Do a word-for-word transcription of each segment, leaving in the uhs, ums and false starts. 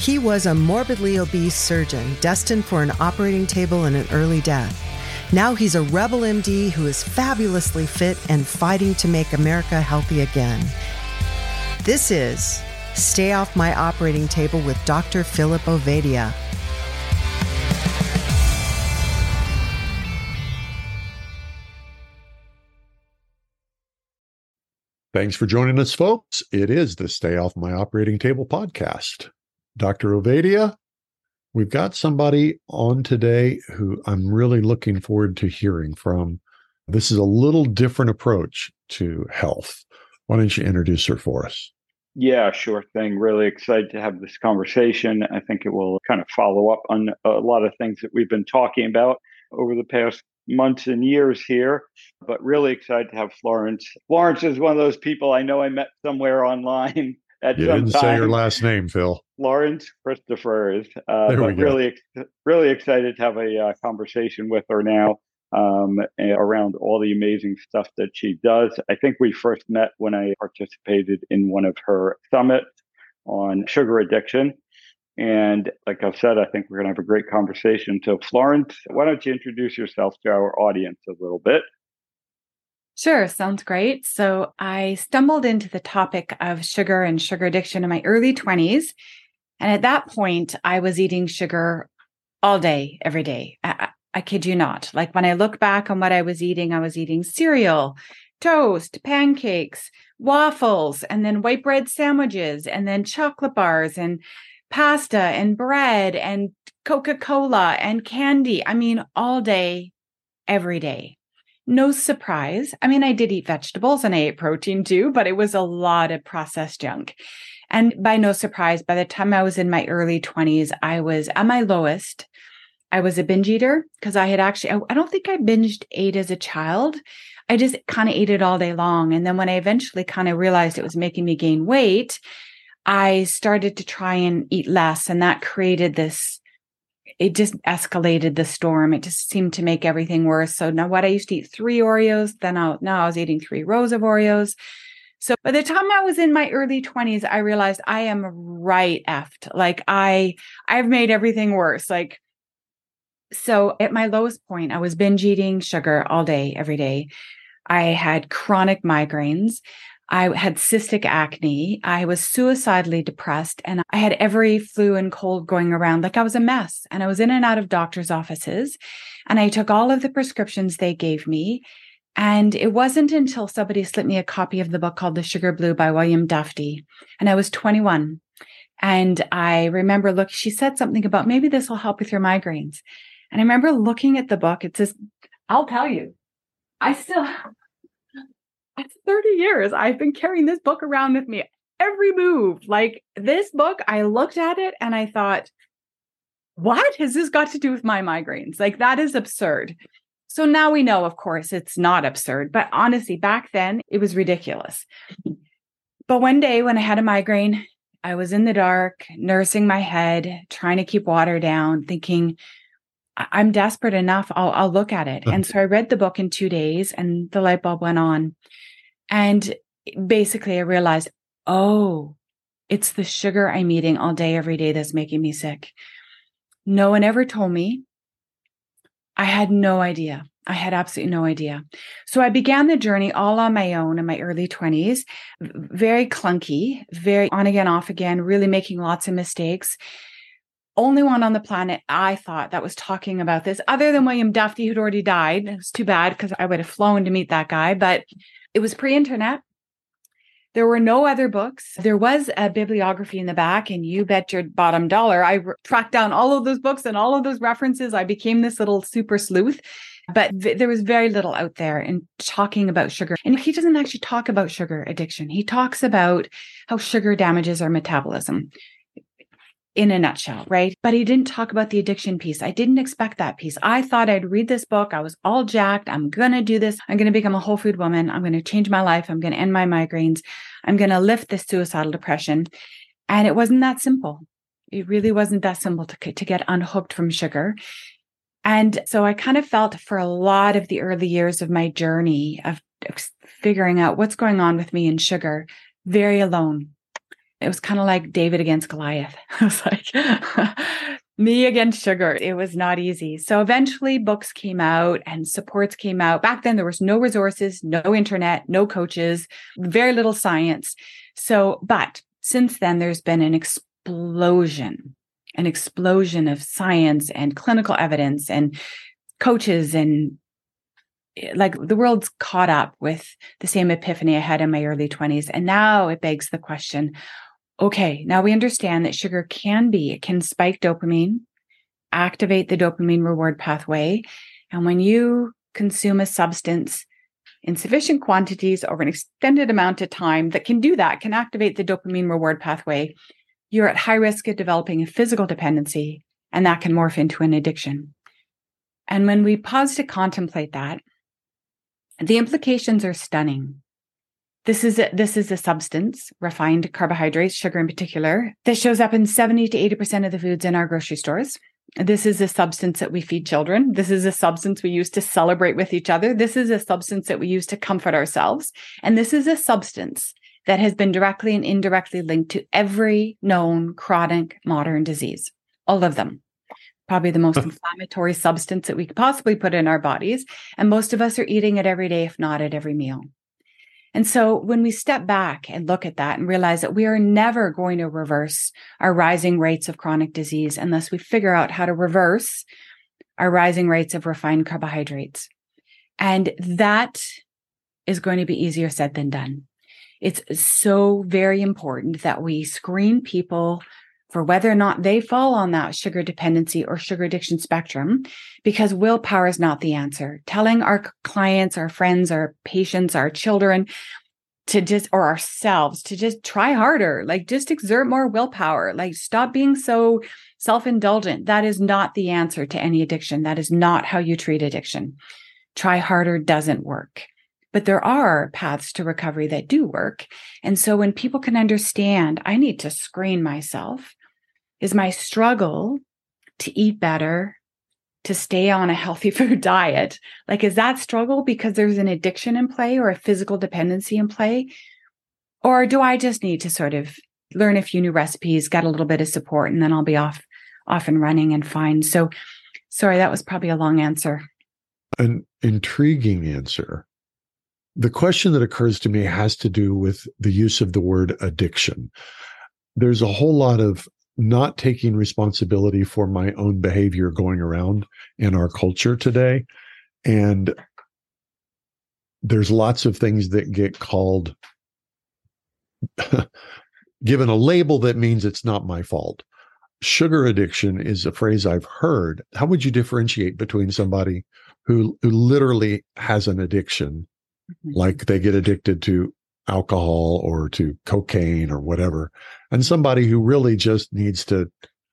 He was a morbidly obese surgeon destined for an operating table and an early death. Now he's a rebel M D who is fabulously fit and fighting to make America healthy again. This is Stay Off My Operating Table with Doctor Philip Ovadia. Thanks for joining us, folks. It is the Stay Off My Operating Table podcast. Doctor Ovadia, we've got somebody on today who I'm really looking forward to hearing from. This is a little different approach to health. Why don't you introduce her for us? Yeah, sure thing. Really excited to have this conversation. I think it will kind of follow up on a lot of things that we've been talking about over the past months and years here, but really excited to have Florence. Florence is one of those people I know I met somewhere online at you some didn't time. say your last name, Phil. Florence Christopher is, uh, there we but go. really, really excited to have a uh, conversation with her now um, around all the amazing stuff that she does. I think we first met when I participated in one of her summits on sugar addiction. And like I've said, I think we're going to have a great conversation. So Florence, why don't you introduce yourself to our audience a little bit? Sure, sounds great. So I stumbled into the topic of sugar and sugar addiction in my early twenties. And at that point, I was eating sugar all day, every day. I, I kid you not. Like when I look back on what I was eating, I was eating cereal, toast, pancakes, waffles, and then white bread sandwiches, and then chocolate bars, and pasta and bread and Coca-Cola and candy. I mean, all day, every day. No surprise. I mean, I did eat vegetables and I ate protein too, but it was a lot of processed junk. And by no surprise, by the time I was in my early twenties, I was at my lowest. I was a binge eater because I had actually, I, I don't think I binged ate as a child. I just kind of ate it all day long. And then when I eventually kind of realized it was making me gain weight, I started to try and eat less, and that created this, it just escalated the storm. It just seemed to make everything worse. So now what I used to eat three Oreos, then I, now I was eating three rows of Oreos. So by the time I was in my early twenties, I realized I am right effed. Like I, I've made everything worse. Like, so at my lowest point, I was binge eating sugar all day, every day. I had chronic migraines. I had cystic acne. I was suicidally depressed, and I had every flu and cold going around. Like I was a mess, and I was in and out of doctors' offices, and I took all of the prescriptions they gave me. And it wasn't until somebody slipped me a copy of the book called The Sugar Blue by William Duffy. And I was twenty-one. And I remember, look, she said something about maybe this will help with your migraines. And I remember looking at the book. It says, I'll tell you, I still It's thirty years. I've been carrying this book around with me every move. Like this book, I looked at it and I thought, what has this got to do with my migraines? Like that is absurd. So now we know, of course, it's not absurd. But honestly, back then it was ridiculous. But one day when I had a migraine, I was in the dark, nursing my head, trying to keep water down, thinking, I'm desperate enough. I'll, I'll look at it. And so I read the book in two days and the light bulb went on. And basically I realized, oh, it's the sugar I'm eating all day, every day that's making me sick. No one ever told me. I had no idea. I had absolutely no idea. So I began the journey all on my own in my early twenties, very clunky, very on again, off again, really making lots of mistakes. Only one on the planet, I thought, that was talking about this, other than William Duffy, who'd already died. It was too bad because I would have flown to meet that guy, but it was pre-internet. There were no other books. There was a bibliography in the back, and you bet your bottom dollar, I r- tracked down all of those books and all of those references. I became this little super sleuth, but v- there was very little out there in talking about sugar. And he doesn't actually talk about sugar addiction. He talks about how sugar damages our metabolism. In a nutshell, right? But he didn't talk about the addiction piece. I didn't expect that piece. I thought I'd read this book. I was all jacked. I'm going to do this. I'm going to become a whole food woman. I'm going to change my life. I'm going to end my migraines. I'm going to lift this suicidal depression. And it wasn't that simple. It really wasn't that simple to, to get unhooked from sugar. And so I kind of felt for a lot of the early years of my journey of figuring out what's going on with me and sugar, very alone. It was kind of like David against Goliath. I was like, me against sugar. It was not easy. So eventually books came out and supports came out. Back then, there was no resources, no internet, no coaches, very little science. So, but since then, there's been an explosion, an explosion of science and clinical evidence and coaches, and like the world's caught up with the same epiphany I had in my early twenties. And now it begs the question, okay, now we understand that sugar can be, it can spike dopamine, activate the dopamine reward pathway. And when you consume a substance in sufficient quantities over an extended amount of time that can do that, can activate the dopamine reward pathway, you're at high risk of developing a physical dependency, and that can morph into an addiction. And when we pause to contemplate that, the implications are stunning. This is a, this is a substance, refined carbohydrates, sugar in particular, that shows up in seventy to eighty percent of the foods in our grocery stores. This is a substance that we feed children. This is a substance we use to celebrate with each other. This is a substance that we use to comfort ourselves. And this is a substance that has been directly and indirectly linked to every known chronic modern disease, all of them. Probably the most inflammatory substance that we could possibly put in our bodies. And most of us are eating it every day, if not at every meal. And so when we step back and look at that and realize that we are never going to reverse our rising rates of chronic disease unless we figure out how to reverse our rising rates of refined carbohydrates. And that is going to be easier said than done. It's so very important that we screen people for whether or not they fall on that sugar dependency or sugar addiction spectrum, because willpower is not the answer. Telling our clients, our friends, our patients, our children to just, or ourselves to just try harder, like just exert more willpower, like stop being so self-indulgent. That is not the answer to any addiction. That is not how you treat addiction. Try harder doesn't work. But there are paths to recovery that do work. And so when people can understand, I need to screen myself. Is my struggle to eat better, to stay on a healthy food diet, like, is that struggle because there's an addiction in play or a physical dependency in play? Or do I just need to sort of learn a few new recipes, get a little bit of support, and then I'll be off, off and running and fine? So sorry, that was probably a long answer. An intriguing answer. The question that occurs to me has to do with the use of the word addiction. There's a whole lot of not taking responsibility for my own behavior going around in our culture today. And there's lots of things that get called, given a label that means it's not my fault. Sugar addiction is a phrase I've heard. How would you differentiate between somebody who, who literally has an addiction, like they get addicted to alcohol or to cocaine or whatever, and somebody who really just needs to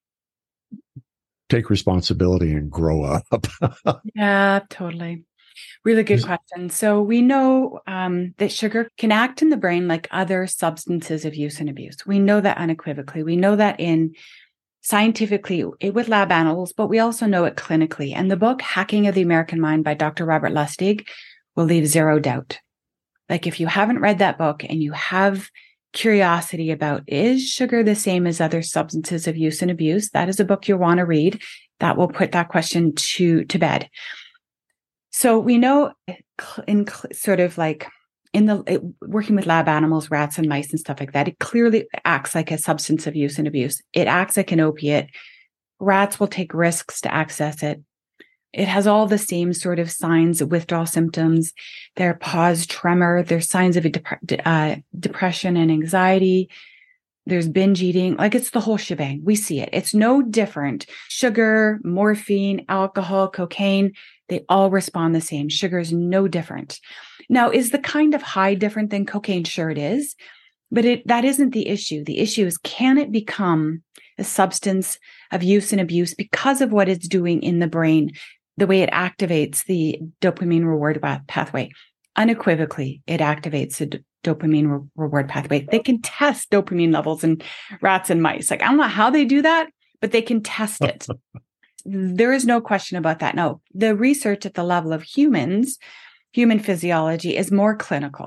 take responsibility and grow up? Yeah, totally. Really good question. So we know um, that sugar can act in the brain like other substances of use and abuse. We know that unequivocally. We know that in scientifically with lab animals, but we also know it clinically. And the book Hacking of the American Mind by Doctor Robert Lustig will leave zero doubt. Like, if you haven't read that book and you have curiosity about, is sugar the same as other substances of use and abuse? That is a book you'll want to read. That will put that question to, to bed. So we know in sort of like in the it, working with lab animals, rats and mice and stuff like that, it clearly acts like a substance of use and abuse. It acts like an opiate. Rats will take risks to access it. It has all the same sort of signs of withdrawal symptoms. There pause, tremor. There's signs of a dep- uh, depression and anxiety. There's binge eating. Like, it's the whole shebang. We see it. It's no different. Sugar, morphine, alcohol, cocaine, they all respond the same. Sugar is no different. Now, is the kind of high different than cocaine? Sure it is. But it that isn't the issue. The issue is, can it become a substance of use and abuse because of what it's doing in the brain, the way it activates the dopamine reward pathway? Unequivocally, it activates the d- dopamine re- reward pathway. They can test dopamine levels in rats and mice. Like, I don't know how they do that, but they can test it. There is no question about that. No, the research at the level of humans, human physiology, is more clinical.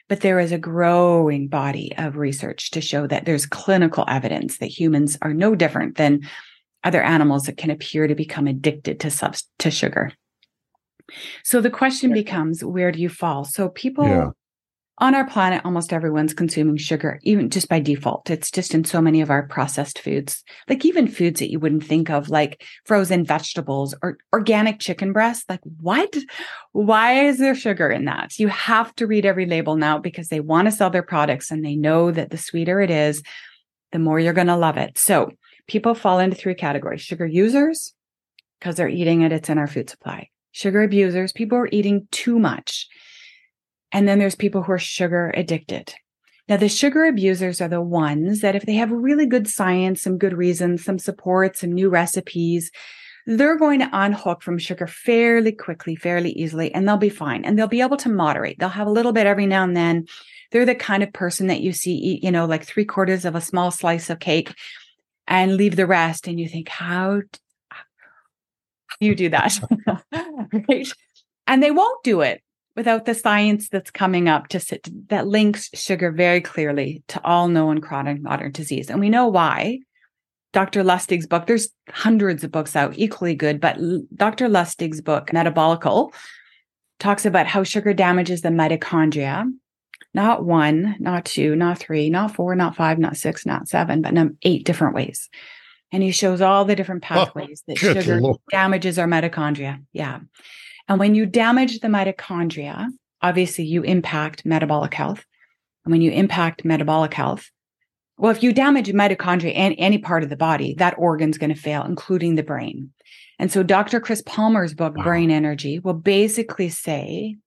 But there is a growing body of research to show that there's clinical evidence that humans are no different than other animals that can appear to become addicted to sub- to sugar. So the question becomes, where do you fall? So people Yeah. on our planet, almost everyone's consuming sugar, even just by default. It's just in so many of our processed foods, like even foods that you wouldn't think of, like frozen vegetables or organic chicken breast. Like, what? Why is there sugar in that? You have to read every label now because they want to sell their products and they know that the sweeter it is, the more you're going to love it. So people fall into three categories: sugar users, because they're eating it, it's in our food supply; sugar abusers, people are eating too much; and then there's people who are sugar addicted. Now, the sugar abusers are the ones that if they have really good science, some good reasons, some support, some new recipes, they're going to unhook from sugar fairly quickly, fairly easily, and they'll be fine. And they'll be able to moderate. They'll have a little bit every now and then. They're the kind of person that you see eat, you know, like three quarters of a small slice of cake and leave the rest. And you think, how do you do that? Right? And they won't do it without the science that's coming up to sit, that links sugar very clearly to all known chronic modern disease. And we know why. Doctor Lustig's book, there's hundreds of books out equally good, but Doctor Lustig's book, Metabolical, talks about how sugar damages the mitochondria. Not one, not two, not three, not four, not five, not six, not seven, but eight different ways. And he shows all the different pathways oh, that sugar Lord. damages our mitochondria. Yeah. And when you damage the mitochondria, obviously you impact metabolic health. And when you impact metabolic health, well, if you damage mitochondria and any part of the body, that organ's going to fail, including the brain. And so Doctor Chris Palmer's book, wow. Brain Energy, will basically say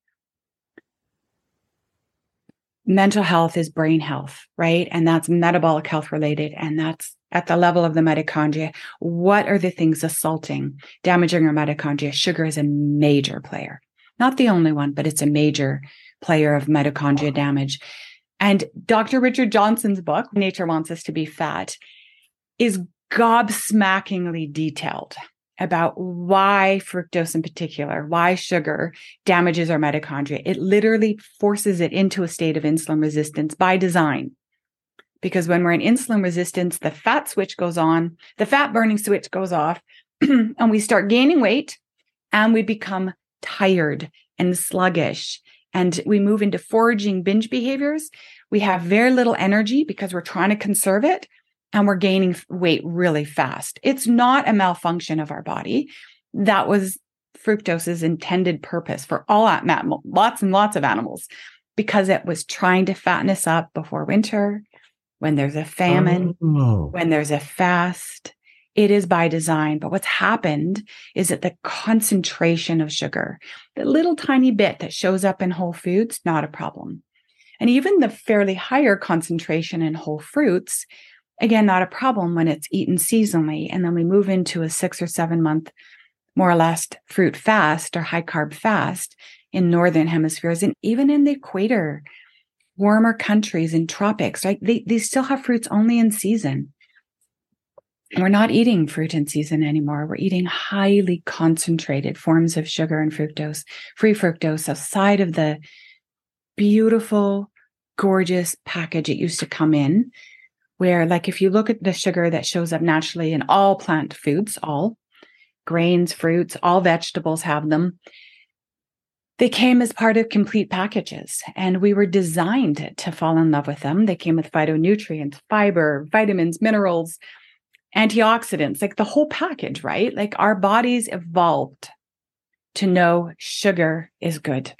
mental health is brain health, right? And that's metabolic health related. And that's at the level of the mitochondria. What are the things assaulting, damaging our mitochondria? Sugar is a major player. Not the only one, but it's a major player of mitochondria damage. And Doctor Richard Johnson's book, Nature Wants Us to Be Fat, is gobsmackingly detailed about why fructose in particular, why sugar damages our mitochondria. It literally forces it into a state of insulin resistance by design. Because when we're in insulin resistance, the fat switch goes on, the fat burning switch goes off, and we start gaining weight and we become tired and sluggish. And we move into foraging binge behaviors. We have very little energy because we're trying to conserve it, and we're gaining weight really fast. It's not a malfunction of our body. That was fructose's intended purpose for all animals, lots and lots of animals, because it was trying to fatten us up before winter, when there's a famine, oh. when there's a fast. It is by design. But what's happened is that the concentration of sugar, the little tiny bit that shows up in whole foods, not a problem. And even the fairly higher concentration in whole fruits, again, not a problem when it's eaten seasonally. And then we move into a six or seven month, more or less, fruit fast or high carb fast in northern hemispheres. And even in the equator, warmer countries in tropics, right? They, they still have fruits only in season. We're not eating fruit in season anymore. We're eating highly concentrated forms of sugar and fructose, free fructose, aside of the beautiful, gorgeous package it used to come in, where, like, if you look at the sugar that shows up naturally in all plant foods, all grains, fruits, all vegetables have them. They came as part of complete packages, and we were designed to fall in love with them. They came with phytonutrients, fiber, vitamins, minerals, antioxidants, like the whole package, right? Like our bodies evolved to know sugar is good.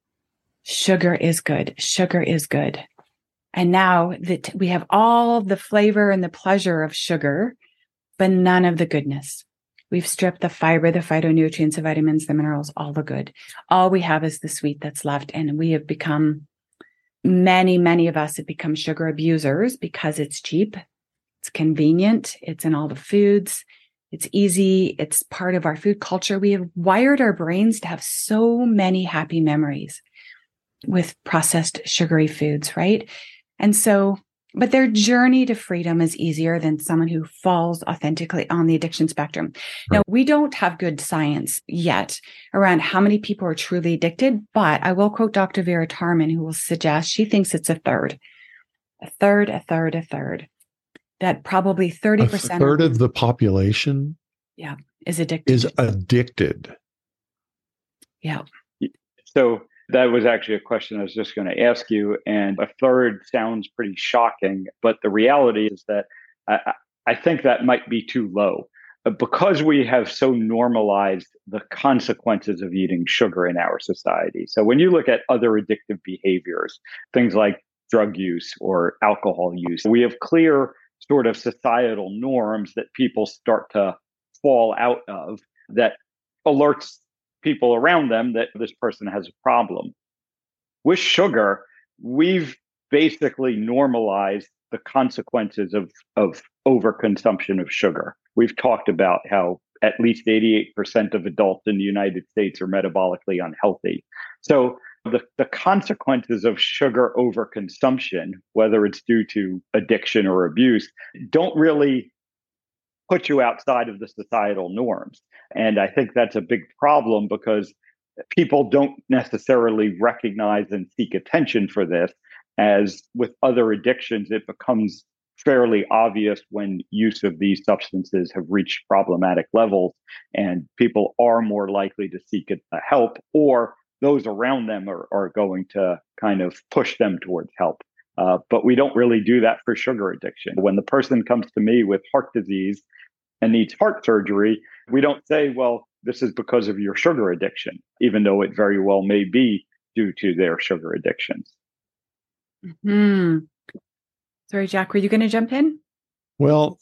Sugar is good. Sugar is good. And now that we have all the flavor and the pleasure of sugar, but none of the goodness. We've stripped the fiber, the phytonutrients, the vitamins, the minerals, all the good. All we have is the sweet that's left. And we have become, many, many of us have become sugar abusers because it's cheap. It's convenient. It's in all the foods. It's easy. It's part of our food culture. We have wired our brains to have so many happy memories with processed sugary foods, right? And so but their journey to freedom is easier than someone who falls authentically on the addiction spectrum. Right. Now, we don't have good science yet around how many people are truly addicted, but I will quote Doctor Vera Tarman, who will suggest she thinks it's a third, a third, a third, a third, that probably thirty percent. A third of the population yeah, is addicted. Is addicted. Yeah. So that was actually a question I was just going to ask you. And a third sounds pretty shocking, but the reality is that I, I think that might be too low because we have so normalized the consequences of eating sugar in our society. So when you look at other addictive behaviors, things like drug use or alcohol use, we have clear sort of societal norms that people start to fall out of that alerts people around them that this person has a problem. With sugar, we've basically normalized the consequences of, of overconsumption of sugar. We've talked about how at least eighty-eight percent of adults in the United States are metabolically unhealthy. So the, the consequences of sugar overconsumption, whether it's due to addiction or abuse, don't really put you outside of the societal norms. And I think that's a big problem because people don't necessarily recognize and seek attention for this. As with other addictions, it becomes fairly obvious when use of these substances have reached problematic levels, and people are more likely to seek help, or those around them are, are going to kind of push them towards help. Uh, but we don't really do that for sugar addiction. When the person comes to me with heart disease and needs heart surgery, we don't say, well, this is because of your sugar addiction, even though it very well may be due to their sugar addictions. Hmm. Sorry, Jack, were you going to jump in? Well,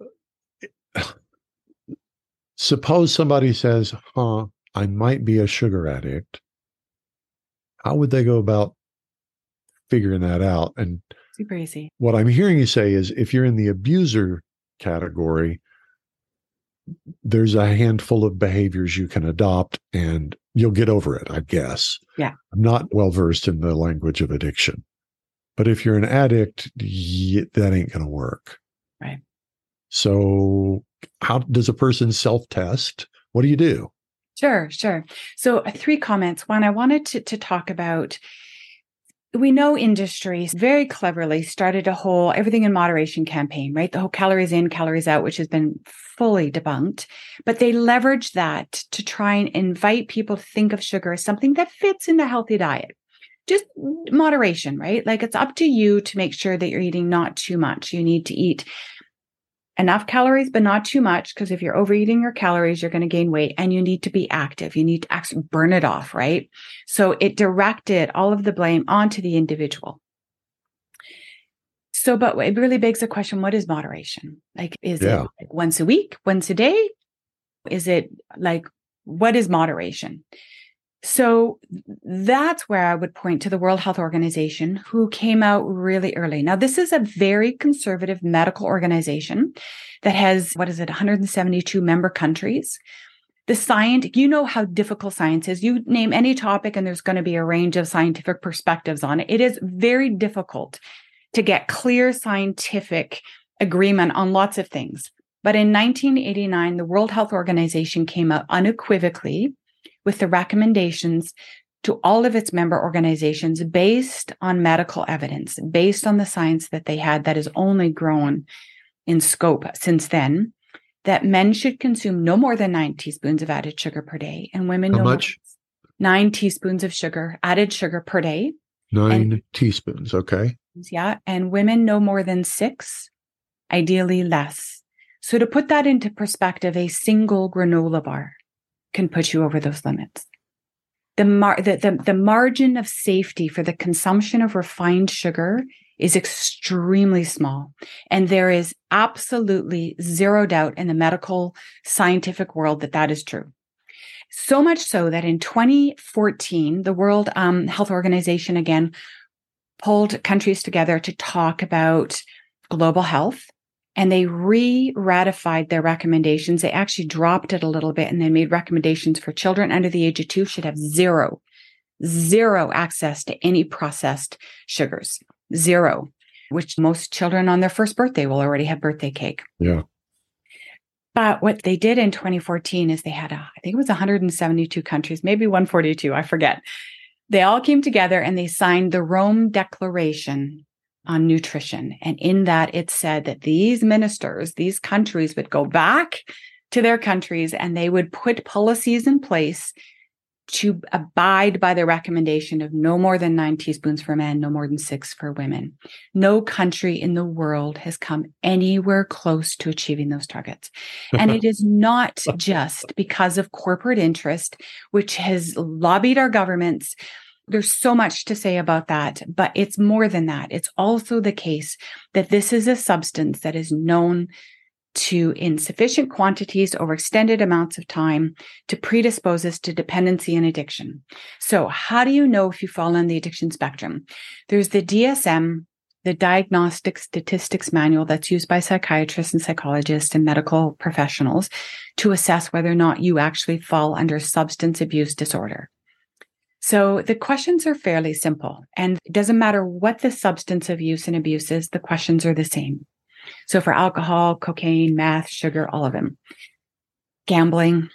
suppose somebody says, huh, I might be a sugar addict. How would they go about figuring that out? And super easy. What I'm hearing you say is if you're in the abuser category, there's a handful of behaviors you can adopt and you'll get over it, I guess. Yeah. I'm not well versed in the language of addiction. But if you're an addict, that ain't going to work. Right. So how does a person self-test? What do you do? Sure, sure. So uh, three comments. One, I wanted to, to talk about, we know industries very cleverly started a whole everything in moderation campaign, right? The whole calories in, calories out, which has been fully debunked. But they leverage that to try and invite people to think of sugar as something that fits in a healthy diet. Just moderation, right? Like it's up to you to make sure that you're eating not too much. You need to eat enough calories, but not too much, because if you're overeating your calories, you're going to gain weight, and you need to be active. You need to actually burn it off, right? So it directed all of the blame onto the individual. So, but it really begs the question, what is moderation? Like, is yeah. it like once a week, once a day? Is it like, what is moderation? So that's where I would point to the World Health Organization, who came out really early. Now, this is a very conservative medical organization that has, what is it, one hundred seventy-two member countries. The science, you know how difficult science is. You name any topic and there's going to be a range of scientific perspectives on it. It is very difficult to get clear scientific agreement on lots of things. But in nineteen eighty-nine, the World Health Organization came out unequivocally with the recommendations to all of its member organizations based on medical evidence, based on the science that they had that has only grown in scope since then, that men should consume no more than nine teaspoons of added sugar per day, and women How no much? nine teaspoons of sugar, added sugar per day. Nine and, teaspoons, okay. Yeah, and women no more than six, ideally less. So to put that into perspective, a single granola bar can put you over those limits. The, mar- the, the, the margin of safety for the consumption of refined sugar is extremely small. And there is absolutely zero doubt in the medical scientific world that that is true. So much so that in twenty fourteen, the World um, Health Organization again pulled countries together to talk about global health. And they re-ratified their recommendations. They actually dropped it a little bit and they made recommendations for children under the age of two should have zero, zero access to any processed sugars. Zero. which most children on their first birthday will already have birthday cake. Yeah. But what they did in twenty fourteen is they had, a, I think it was one hundred seventy-two countries, maybe one hundred forty-two, I forget. They all came together and they signed the Rome Declaration on Nutrition. And in that, it said that these ministers, these countries would go back to their countries and they would put policies in place to abide by the recommendation of no more than nine teaspoons for men, no more than six for women. No country in the world has come anywhere close to achieving those targets. And it is not just because of corporate interest, which has lobbied our governments. There's so much to say about that, but it's more than that. It's also the case that this is a substance that is known to, in sufficient quantities over extended amounts of time, to predispose us to dependency and addiction. So how do you know if you fall on the addiction spectrum? There's the D S M, the Diagnostic Statistics Manual, that's used by psychiatrists and psychologists and medical professionals to assess whether or not you actually fall under substance abuse disorder. So the questions are fairly simple, and it doesn't matter what the substance of use and abuse is, the questions are the same. So for alcohol, cocaine, meth, sugar, all of them. Gambling.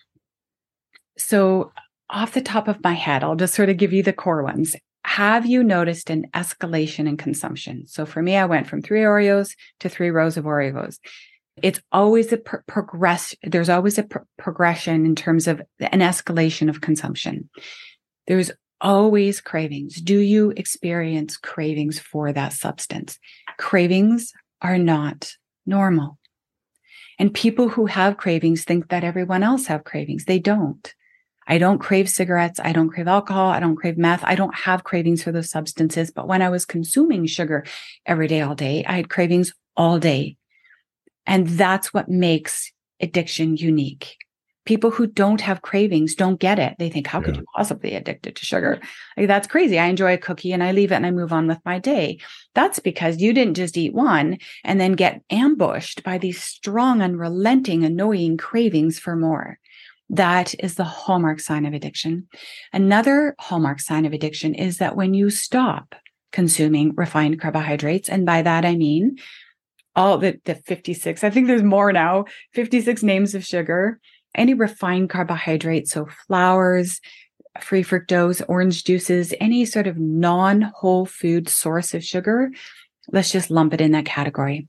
So off the top of my head, I'll just sort of give you the core ones. Have you noticed an escalation in consumption? So for me, I went from three Oreos to three rows of Oreos. It's always a pro- progress. There's always a pro- progression in terms of an escalation of consumption. There's always cravings. Do you experience cravings for that substance? Cravings are not normal. And people who have cravings think that everyone else have cravings. They don't. I don't crave cigarettes. I don't crave alcohol. I don't crave meth. I don't have cravings for those substances. But when I was consuming sugar every day, all day, I had cravings all day. And that's what makes addiction unique. People who don't have cravings don't get it. They think, how could you possibly be addicted to sugar? Like, that's crazy. I enjoy a cookie and I leave it and I move on with my day. That's because you didn't just eat one and then get ambushed by these strong, unrelenting, annoying cravings for more. That is the hallmark sign of addiction. Another hallmark sign of addiction is that when you stop consuming refined carbohydrates, and by that I mean all the, the fifty-six, I think there's more now, fifty-six names of sugar, any refined carbohydrates, so flours, free fructose, orange juices, any sort of non-whole food source of sugar, let's just lump it in that category.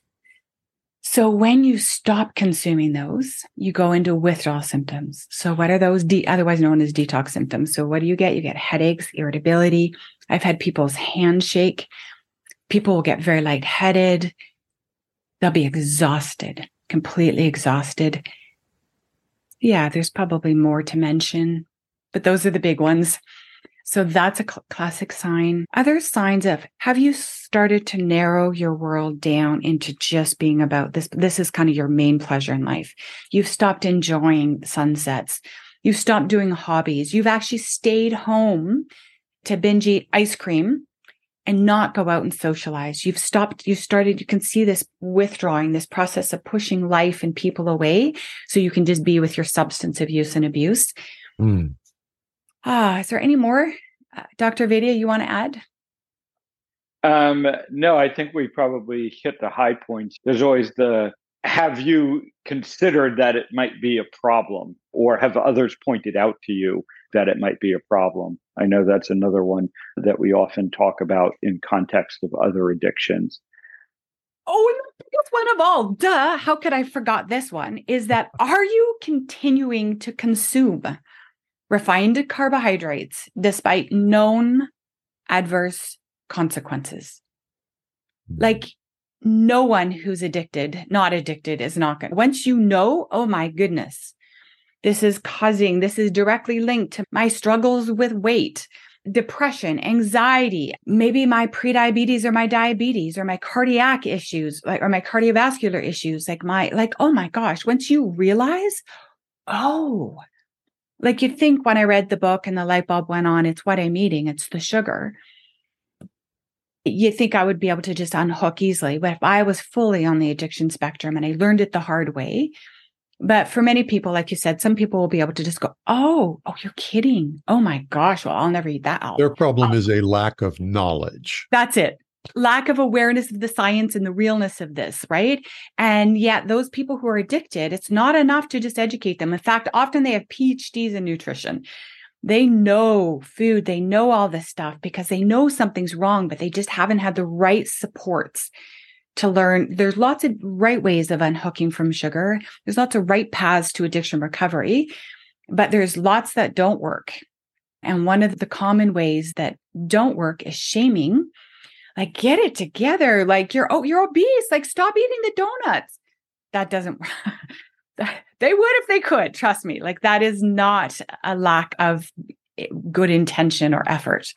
So when you stop consuming those, you go into withdrawal symptoms. So what are those? De- otherwise known as detox symptoms. So what do you get? You get headaches, irritability. I've had people's hands shake. People will get very lightheaded. They'll be exhausted, completely exhausted. Yeah, there's probably more to mention, but those are the big ones. So that's a cl- classic sign. Other signs of, have you started to narrow your world down into just being about this? This is kind of your main pleasure in life. You've stopped enjoying sunsets. You've stopped doing hobbies. You've actually stayed home to binge eat ice cream and not go out and socialize. You've stopped, you started, you can see this withdrawing, this process of pushing life and people away so you can just be with your substance of use and abuse. Mm. Ah, is there any more, uh, Doctor Vaidya, you want to add? Um, no, I think we probably hit the high points. There's always the, have you considered that it might be a problem, or have others pointed out to you that it might be a problem? I know that's another one that we often talk about in context of other addictions. Oh, and the biggest one of all, duh, how could I forgot this one, is that are you continuing to consume refined carbohydrates despite known adverse consequences? Like, no one who's addicted, not addicted, is not going. Once you know, oh my goodness, this is causing, this is directly linked to my struggles with weight, depression, anxiety, maybe my prediabetes or my diabetes or my cardiac issues, like, or my cardiovascular issues, like my, like, oh my gosh, once you realize, oh, like you'd think when I read the book and the light bulb went on, it's what I'm eating, it's the sugar. You think I would be able to just unhook easily. But if I was fully on the addiction spectrum and I learned it the hard way, but for many people, like you said, some people will be able to just go, oh, oh, you're kidding. Oh my gosh, well, I'll never eat that out. Their problem oh. is a lack of knowledge. That's it. lack of awareness of the science and the realness of this, right? And yet those people who are addicted, it's not enough to just educate them. In fact, often they have P H Ds in nutrition. They know food, they know all this stuff because they know something's wrong, but they just haven't had the right supports to learn. There's lots of right ways of unhooking from sugar. There's lots of right paths to addiction recovery, but there's lots that don't work. And one of the common ways that don't work is shaming. Like, get it together. Like, you're oh, you're obese. Like, stop eating the donuts. That doesn't work. They would if they could. Trust me. Like, that is not a lack of good intention or effort.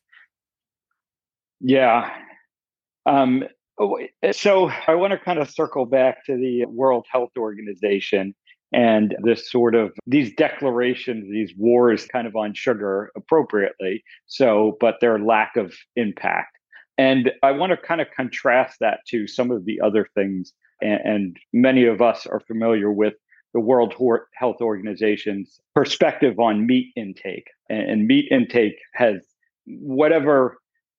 Yeah. Um, so I want to kind of circle back to the World Health Organization and this sort of these declarations, these wars kind of on sugar appropriately. So, but their lack of impact. And I want to kind of contrast that to some of the other things. And, and many of us are familiar with the World Health Organization's perspective on meat intake. And, and meat intake has whatever,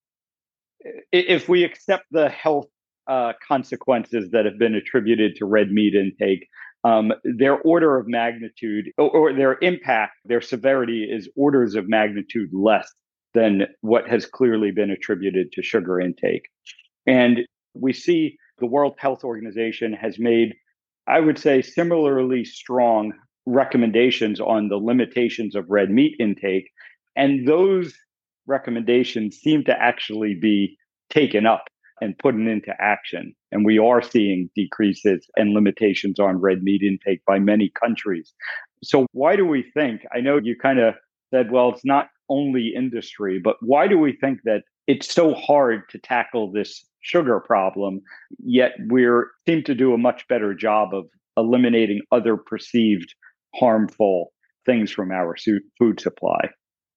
if we accept the health uh, consequences that have been attributed to red meat intake, um, their order of magnitude or, or their impact, their severity is orders of magnitude less than what has clearly been attributed to sugar intake. And we see the World Health Organization has made, I would say, similarly strong recommendations on the limitations of red meat intake. And those recommendations seem to actually be taken up and put into action. And we are seeing decreases and limitations on red meat intake by many countries. So why do we think, I know you kind of said, well, it's not only industry, but why do we think that it's so hard to tackle this sugar problem, yet we seem to do a much better job of eliminating other perceived harmful things from our food supply?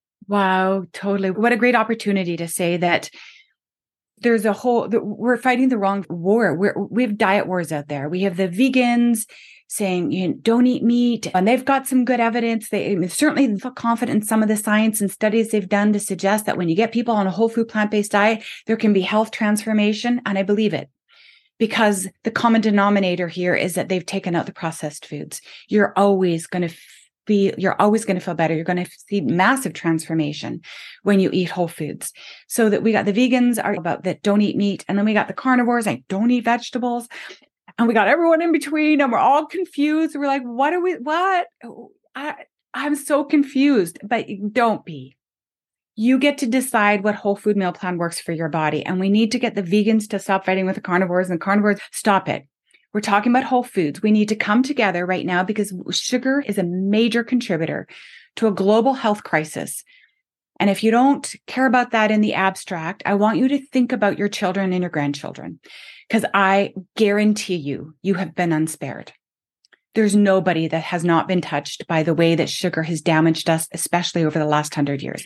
Wow, totally. What a great opportunity to say that there's a whole, we're fighting the wrong war. We're, we have diet wars out there. We have the vegans saying, you know, don't eat meat. And they've got some good evidence. They I mean, certainly feel confident in some of the science and studies they've done to suggest that when you get people on a whole food plant-based diet, there can be health transformation. And I believe it because the common denominator here is that they've taken out the processed foods. You're always going to be, you're always going to feel better. You're going to see massive transformation when you eat whole foods. So that we got the vegans are about that don't eat meat. And then we got the carnivores, like don't eat vegetables. And we got everyone in between and we're all confused. We're like, what are we, what? I, I'm so confused, but don't be. You get to decide what whole food meal plan works for your body. And we need to get the vegans to stop fighting with the carnivores and the carnivores, stop it. We're talking about whole foods. We need to come together right now because sugar is a major contributor to a global health crisis. And if you don't care about that in the abstract, I want you to think about your children and your grandchildren, because I guarantee you, you have been unspared. There's nobody that has not been touched by the way that sugar has damaged us, especially over the last hundred years.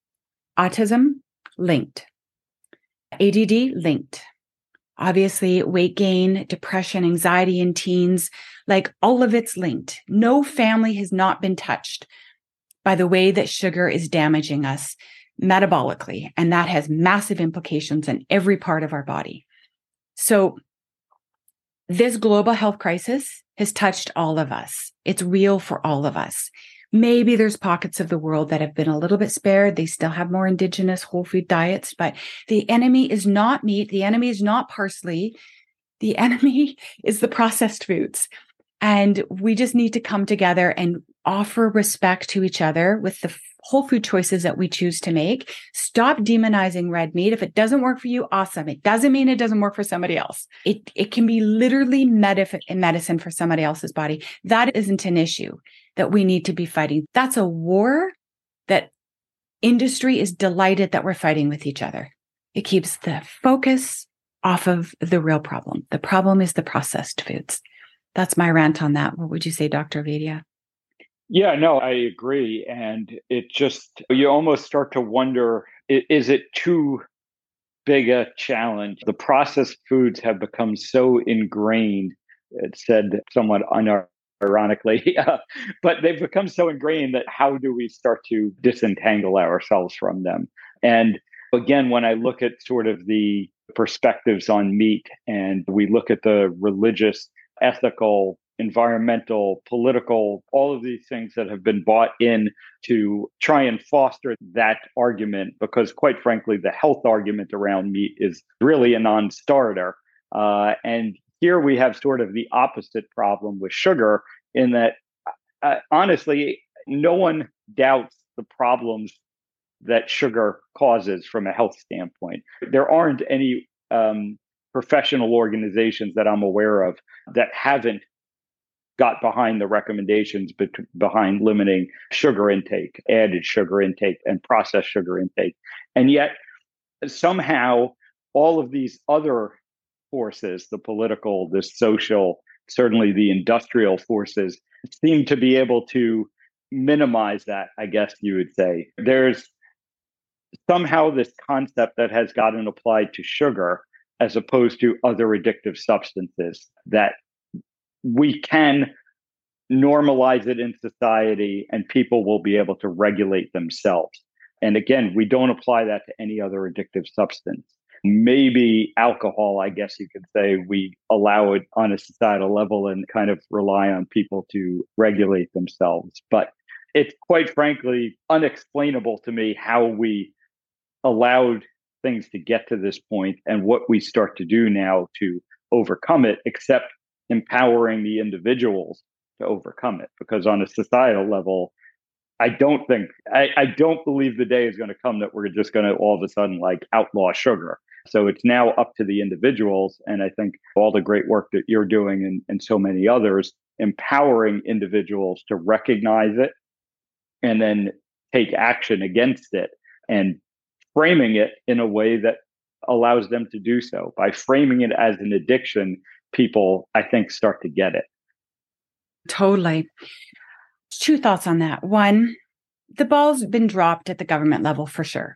Autism, linked. A D D, linked. Obviously, weight gain, depression, anxiety in teens, like all of it's linked. No family has not been touched by the way that sugar is damaging us metabolically. And that has massive implications in every part of our body. So this global health crisis has touched all of us. It's real for all of us. Maybe there's pockets of the world that have been a little bit spared. They still have more indigenous whole food diets, but the enemy is not meat. The enemy is not parsley. The enemy is the processed foods. And we just need to come together and offer respect to each other with the whole food choices that we choose to make. Stop demonizing red meat. If it doesn't work for you, awesome. It doesn't mean it doesn't work for somebody else. It, it can be literally medif- medicine for somebody else's body. That isn't an issue that we need to be fighting. That's a war that industry is delighted that we're fighting with each other. It keeps the focus off of the real problem. The problem is the processed foods. That's my rant on that. What would you say, Doctor Ovadia? Yeah, no, I agree. And it just, you almost start to wonder, is it too big a challenge? The processed foods have become so ingrained, it said somewhat unironically, uh, but they've become so ingrained that how do we start to disentangle ourselves from them? And Again, when I look at sort of the perspectives on meat and we look at the religious, ethical, environmental, political, all of these things that have been bought in to try and foster that argument, because quite frankly, the health argument around meat is really a non-starter. Uh, and here we have sort of the opposite problem with sugar in that, uh, honestly, no one doubts the problems that sugar causes from a health standpoint. There aren't any um, professional organizations that I'm aware of that haven't got behind the recommendations be- behind limiting sugar intake, added sugar intake, and processed sugar intake. And yet, somehow, all of these other forces, the political, the social, certainly the industrial forces, seem to be able to minimize that, I guess you would say. There's somehow this concept that has gotten applied to sugar as opposed to other addictive substances, that we can normalize it in society and people will be able to regulate themselves. And again, we don't apply that to any other addictive substance. Maybe alcohol, I guess you could say, we allow it on a societal level and kind of rely on people to regulate themselves. But it's quite frankly unexplainable to me how we allowed things to get to this point and what we start to do now to overcome it, except empowering the individuals to overcome it. Because on a societal level, I don't think, I, I don't believe the day is going to come that we're just going to all of a sudden like outlaw sugar. So it's now up to the individuals. And I think all the great work that you're doing and, and so many others, empowering individuals to recognize it and then take action against it and framing it in a way that allows them to do so. By framing it as an addiction, people, I think, start to get it. Totally. Two thoughts on that. One, the ball's been dropped at the government level for sure.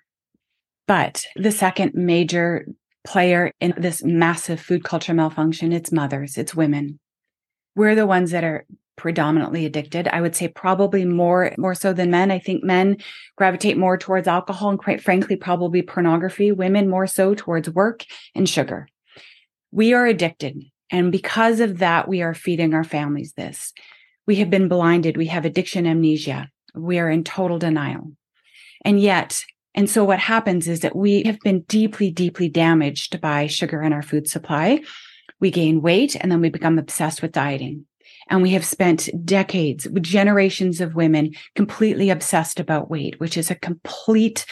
But the second major player in this massive food culture malfunction, it's mothers, it's women. We're the ones that are predominantly addicted. I would say probably more, more so than men. I think men gravitate more towards alcohol and quite frankly, probably pornography. Women more so towards work and sugar. We are addicted. And because of that, we are feeding our families this. We have been blinded. We have addiction amnesia. We are in total denial. And yet, and so what happens is that we have been deeply, deeply damaged by sugar in our food supply. We gain weight and then we become obsessed with dieting. And we have spent decades, generations of women completely obsessed about weight, which is a complete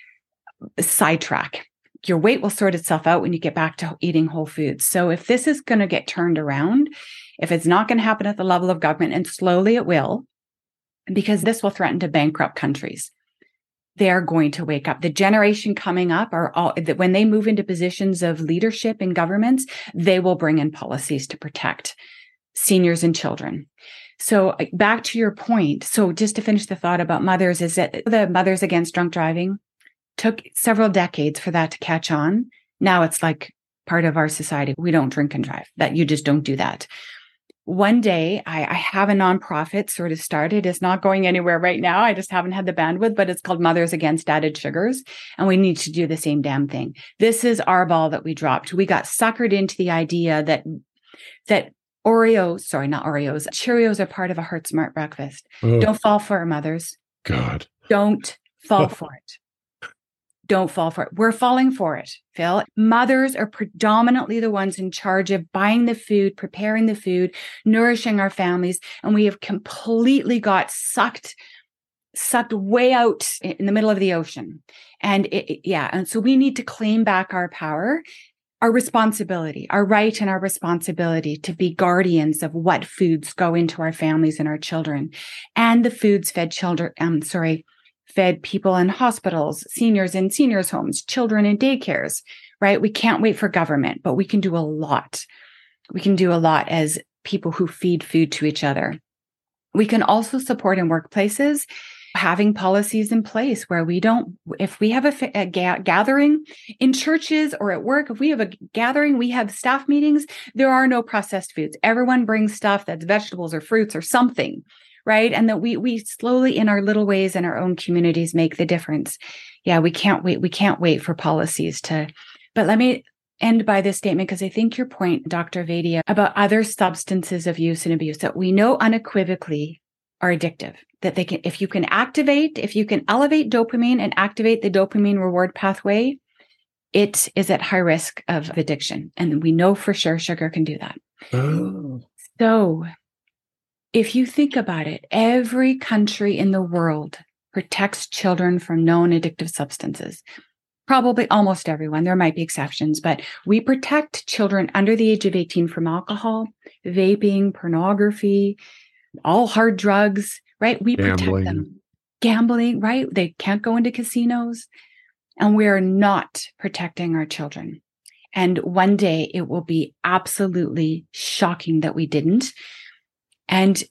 sidetrack. Your weight will sort itself out when you get back to eating whole foods. So if this is going to get turned around, if it's not going to happen at the level of government, and slowly it will, because this will threaten to bankrupt countries, they are going to wake up. The generation coming up are all, that when they move into positions of leadership in governments, they will bring in policies to protect seniors and children. So back to your point. So just to finish the thought about mothers is that the Mothers Against Drunk Driving took several decades for that to catch on. Now it's like part of our society. We don't drink and drive, that you just don't do that. One day I, I have a nonprofit sort of started. It's not going anywhere right now. I just haven't had the bandwidth, but it's called Mothers Against Added Sugars. And we need to do the same damn thing. This is our ball that we dropped. We got suckered into the idea that, that Oreos, sorry, not Oreos, Cheerios are part of a Heart Smart breakfast. Oh. Don't fall for it, mothers. God. Don't fall for it. Don't fall for it. We're falling for it, Phil. Mothers are predominantly the ones in charge of buying the food, preparing the food, nourishing our families. And we have completely got sucked, sucked way out in the middle of the ocean. And it, it, yeah, and so we need to claim back our power, our responsibility, our right and our responsibility to be guardians of what foods go into our families and our children, and the foods fed children, um, sorry, fed people in hospitals, seniors in seniors' homes, children in daycares, right? We can't wait for government, but we can do a lot. We can do a lot as people who feed food to each other. We can also support in workplaces, having policies in place where we don't, if we have a, a ga- gathering in churches or at work, if we have a gathering, we have staff meetings, there are no processed foods. Everyone brings stuff that's vegetables or fruits or something, right? And that we we slowly in our little ways in our own communities make the difference. Yeah, we can't wait. We can't wait for policies to, but let me end by this statement, because I think your point, Doctor Vaidya, about other substances of use and abuse that we know unequivocally are addictive, that they can, if you can activate, if you can elevate dopamine and activate the dopamine reward pathway, it is at high risk of addiction. And we know for sure sugar can do that. Oh. So if you think about it, every country in the world protects children from known addictive substances. Probably almost everyone. There might be exceptions, but we protect children under the age of eighteen from alcohol, vaping, pornography, all hard drugs, right? We Gambling. protect them. Gambling, right? They can't go into casinos. And we are not protecting our children. And one day it will be absolutely shocking that we didn't. And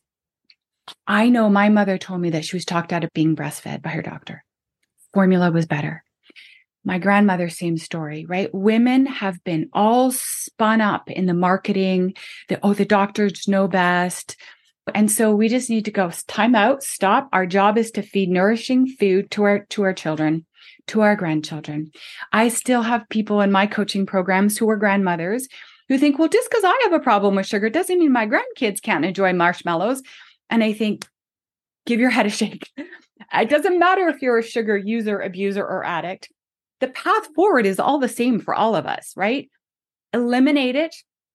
I know my mother told me that she was talked out of being breastfed by her doctor. Formula was better. My grandmother, same story, right? Women have been all spun up in the marketing that, oh, the doctors know best. And so we just need to go time out, stop. Our job is to feed nourishing food to our, to our children, to our grandchildren. I still have people in my coaching programs who are grandmothers who think, well, just because I have a problem with sugar doesn't mean my grandkids can't enjoy marshmallows. And I think, give your head a shake. It doesn't matter if you're a sugar user, abuser, or addict. The path forward is all the same for all of us, right? Eliminate it.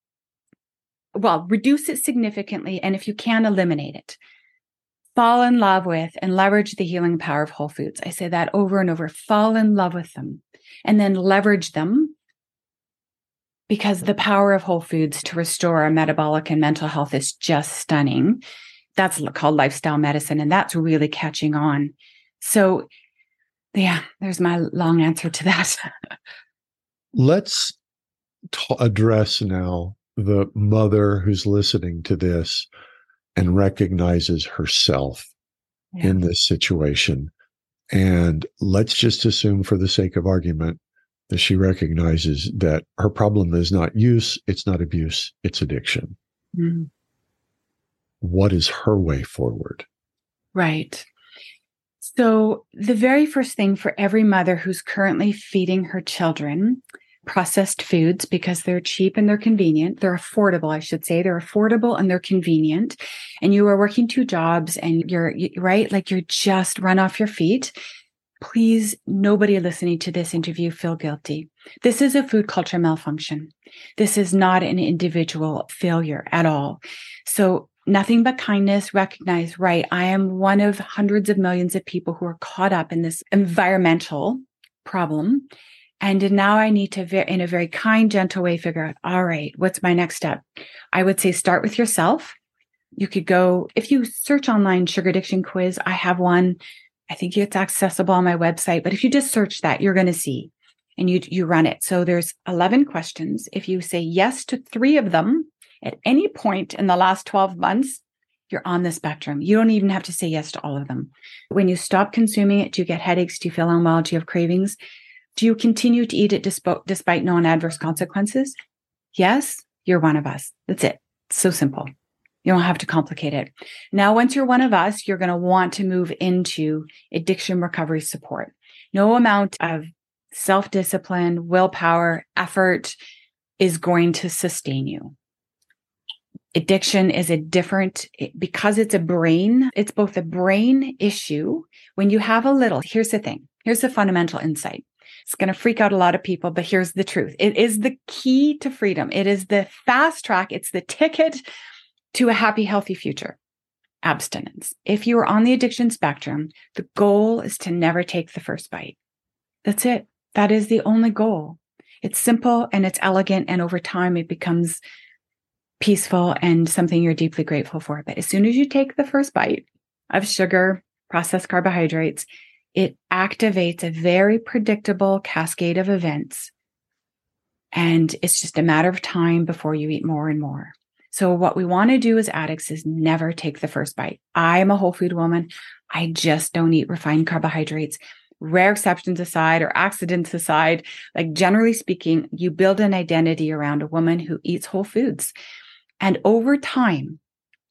Well, reduce it significantly. And if you can, eliminate it. Fall in love with and leverage the healing power of whole foods. I say that over and over. Fall in love with them and then leverage them, because the power of whole foods to restore our metabolic and mental health is just stunning. That's called lifestyle medicine, and that's really catching on. So yeah, there's my long answer to that. Let's t- address now the mother who's listening to this and recognizes herself yeah. in this situation. And let's just assume, for the sake of argument, that she recognizes that her problem is not use, it's not abuse, it's addiction. Mm. What is her way forward? Right. So the very first thing for every mother who's currently feeding her children processed foods, because they're cheap and they're convenient, they're affordable, I should say, they're affordable and they're convenient, and you are working two jobs and you're right, like you're just run off your feet. Please, nobody listening to this interview feel guilty. This is a food culture malfunction. This is not an individual failure at all. So nothing but kindness, recognize, right, I am one of hundreds of millions of people who are caught up in this environmental problem. And now I need to, in a very kind, gentle way, figure out, all right, what's my next step? I would say start with yourself. You could go, if you search online sugar addiction quiz, I have one. I think it's accessible on my website. But if you just search that, you're going to see, and you, you run it. So there's eleven questions. If you say yes to three of them at any point in the last twelve months, you're on the spectrum. You don't even have to say yes to all of them. When you stop consuming it, do you get headaches? Do you feel unwell? Do you have cravings? Do you continue to eat it disp- despite known adverse consequences? Yes, you're one of us. That's it. It's so simple. You don't have to complicate it. Now, once you're one of us, you're going to want to move into addiction recovery support. No amount of self-discipline, willpower, effort is going to sustain you. Addiction is a different, because it's a brain, it's both a brain issue. When you have a little, here's the thing. Here's the fundamental insight. It's going to freak out a lot of people, but here's the truth. It is the key to freedom. It is the fast track. It's the ticket to a happy, healthy future. Abstinence. If you are on the addiction spectrum, the goal is to never take the first bite. That's it. That is the only goal. It's simple and it's elegant, and over time it becomes peaceful and something you're deeply grateful for. But as soon as you take the first bite of sugar, processed carbohydrates, it activates a very predictable cascade of events. And it's just a matter of time before you eat more and more. So what we want to do as addicts is never take the first bite. I am a whole food woman. I just don't eat refined carbohydrates. Rare exceptions aside, or accidents aside, like generally speaking, you build an identity around a woman who eats whole foods. And over time,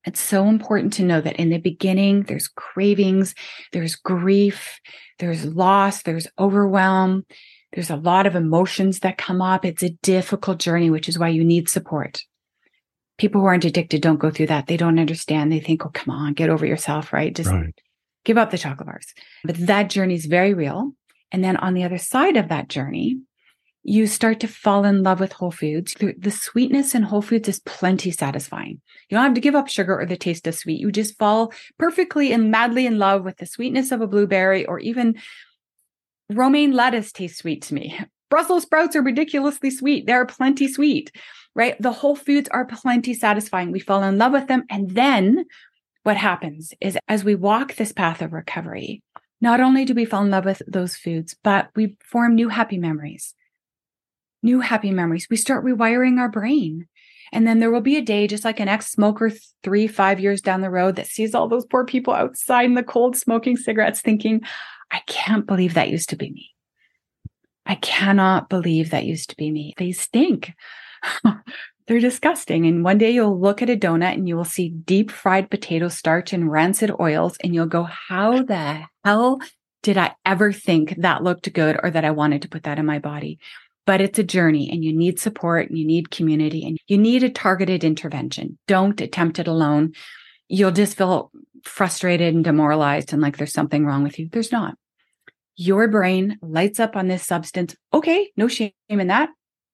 It's so important to know that in the beginning, there's cravings, there's grief, there's loss, there's overwhelm, there's a lot of emotions that come up. It's a difficult journey, which is why you need support. People who aren't addicted don't go through that. They don't understand. They think, oh, come on, get over yourself, right? Just right. give up the chocolate bars. But that journey is very real. And then on the other side of that journey, you start to fall in love with whole foods. The sweetness in whole foods is plenty satisfying. You don't have to give up sugar or the taste of sweet. You just fall perfectly and madly in love with the sweetness of a blueberry, or even romaine lettuce tastes sweet to me. Brussels sprouts are ridiculously sweet. They're plenty sweet, right? The whole foods are plenty satisfying. We fall in love with them. And then what happens is, as we walk this path of recovery, not only do we fall in love with those foods, but we form new happy memories. New happy memories. We start rewiring our brain. And then there will be a day, just like an ex-smoker three, five years down the road, that sees all those poor people outside in the cold smoking cigarettes thinking, I can't believe that used to be me. I cannot believe that used to be me. They stink. They're disgusting. And one day you'll look at a donut and you will see deep fried potato starch and rancid oils. And you'll go, how the hell did I ever think that looked good or that I wanted to put that in my body? But it's a journey, and you need support, and you need community, and you need a targeted intervention. Don't attempt it alone. You'll just feel frustrated and demoralized and like there's something wrong with you. There's not. Your brain lights up on this substance. Okay, no shame in that.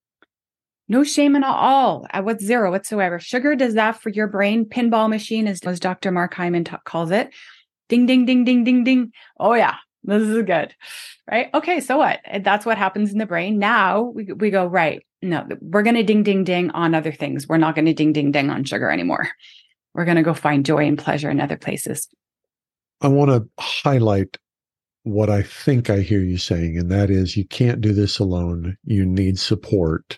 No shame in all. I was zero whatsoever. Sugar does that for your brain. Pinball machine, as, as Doctor Mark Hyman t- calls it. Ding, ding, ding, ding, ding, ding. Oh yeah. This is good, right? Okay, so what? That's what happens in the brain. Now we we go, right, no, we're going to ding, ding, ding on other things. We're not going to ding, ding, ding on sugar anymore. We're going to go find joy and pleasure in other places. I want to highlight what I think I hear you saying, and that is you can't do this alone. You need support.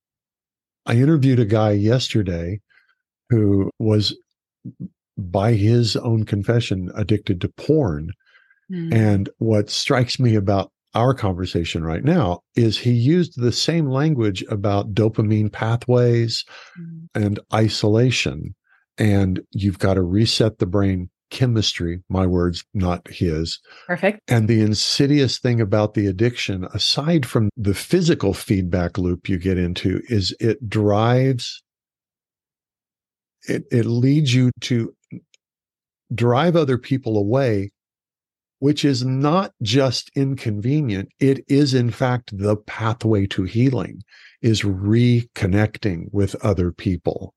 I interviewed a guy yesterday who was, by his own confession, addicted to porn. And what strikes me about our conversation right now is he used the same language about dopamine pathways mm. and isolation. And you've got to reset the brain chemistry, my words, not his. Perfect. And the insidious thing about the addiction, aside from the physical feedback loop you get into, is it drives, it, it leads you to drive other people away, which is not just inconvenient. It is, in fact, the pathway to healing, is reconnecting with other people.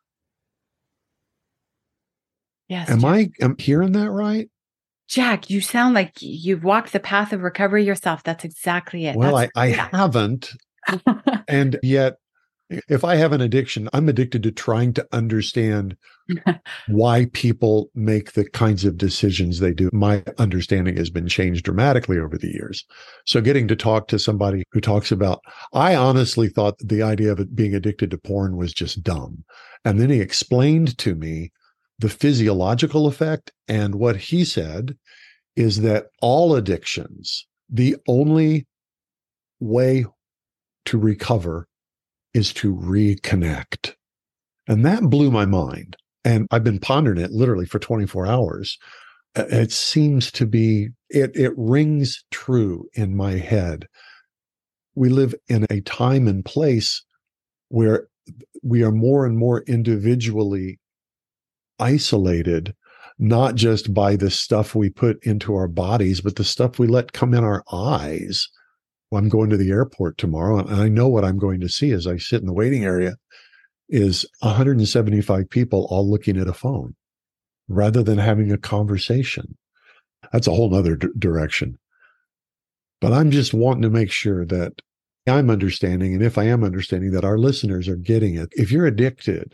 Yes. Am Jack. I am hearing that right? Jack, you sound like you've walked the path of recovery yourself. That's exactly it. Well, That's, I, I yeah. haven't. And yet, if I have an addiction, I'm addicted to trying to understand why people make the kinds of decisions they do. My understanding has been changed dramatically over the years. So getting to talk to somebody who talks about, I honestly thought that the idea of it being addicted to porn was just dumb. And then he explained to me the physiological effect. And what he said is that all addictions, the only way to recover is to reconnect. And that blew my mind. And I've been pondering it literally for twenty-four hours. It seems to be, it, it rings true in my head. We live in a time and place where we are more and more individually isolated, not just by the stuff we put into our bodies, but the stuff we let come in our eyes. Well, I'm going to the airport tomorrow, and I know what I'm going to see as I sit in the waiting area is one hundred seventy-five people all looking at a phone rather than having a conversation. That's a whole nother d- direction. But I'm just wanting to make sure that I'm understanding, and if I am understanding, that our listeners are getting it. If you're addicted,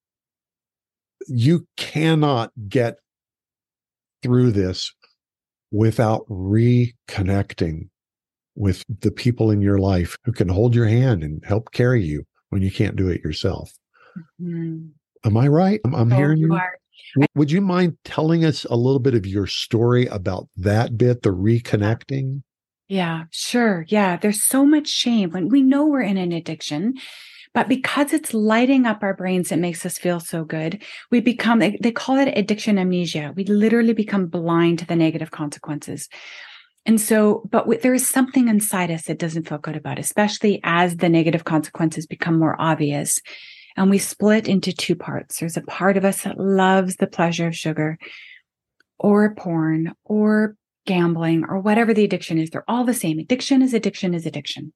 you cannot get through this without reconnecting with the people in your life who can hold your hand and help carry you when you can't do it yourself. Mm-hmm. Am I right? I'm, I'm oh, hearing you. Are. Would you mind telling us a little bit of your story about that bit, the reconnecting? Yeah, sure. Yeah. There's so much shame when we know we're in an addiction, But because it's lighting up our brains that makes us feel so good, we become, they call it addiction amnesia. We literally become blind to the negative consequences. And so, but w- there is something inside us that doesn't feel good about it, especially as the negative consequences become more obvious. And we split into two parts. There's a part of us that loves the pleasure of sugar or porn or gambling or whatever the addiction is. They're all the same. Addiction is addiction is addiction.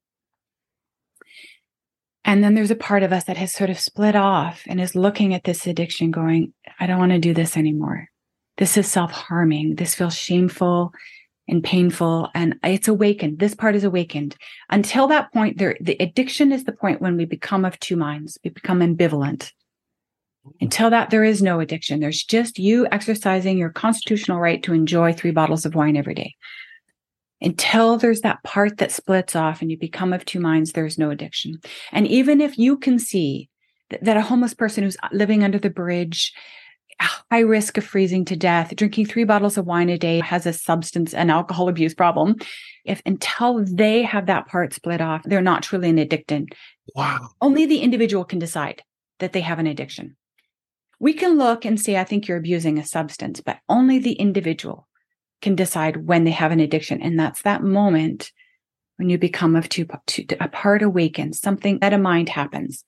And then there's a part of us that has sort of split off and is looking at this addiction going, I don't want to do this anymore. This is self-harming. This feels shameful and painful. And it's awakened. This part is awakened. Until that point, there, the addiction is the point when we become of two minds. We become ambivalent. Until that, there is no addiction. There's just you exercising your constitutional right to enjoy three bottles of wine every day. Until there's that part that splits off and you become of two minds, there's no addiction. And even if you can see that, that a homeless person who's living under the bridge, high risk of freezing to death, drinking three bottles of wine a day, has a substance and alcohol abuse problem, if until they have that part split off, they're not truly an addicted. Wow. Only the individual can decide that they have an addiction. We can look and say, I think you're abusing a substance, but only the individual can decide when they have an addiction. And that's that moment when you become of two, two a part awakens, something that a mind happens.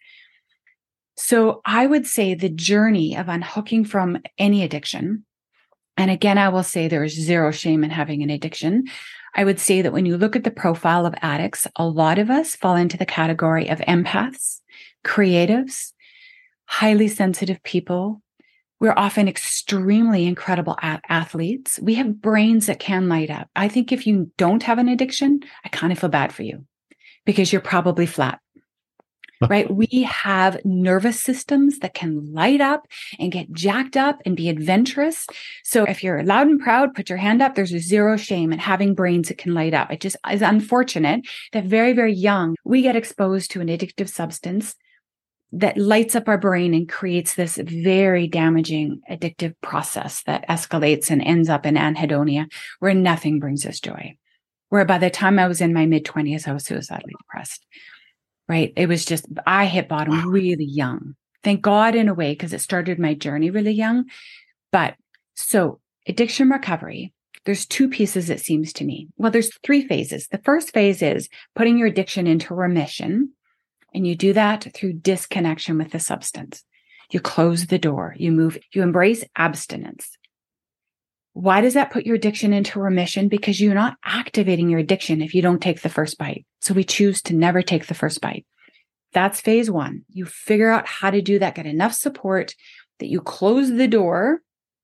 So I would say the journey of unhooking from any addiction, and again, I will say there is zero shame in having an addiction. I would say that when you look at the profile of addicts, a lot of us fall into the category of empaths, creatives, highly sensitive people. We're often extremely incredible athletes. We have brains that can light up. I think if you don't have an addiction, I kind of feel bad for you because you're probably flat, right? We have nervous systems that can light up and get jacked up and be adventurous. So if you're loud and proud, put your hand up. There's zero shame in having brains that can light up. It just is unfortunate that very, very young, we get exposed to an addictive substance that lights up our brain and creates this very damaging addictive process that escalates and ends up in anhedonia, where nothing brings us joy. Where by the time I was in my mid-twenties, I was suicidally depressed, right? It was just, I hit bottom really young. Thank God in a way, because it started my journey really young. But so addiction recovery, there's two pieces, it seems to me. Well, there's three phases. The first phase is putting your addiction into remission. And you do that through disconnection with the substance. You close the door, you move, you embrace abstinence. Why does that put your addiction into remission? Because you're not activating your addiction if you don't take the first bite. So we choose to never take the first bite. That's phase one. You figure out how to do that, get enough support that you close the door.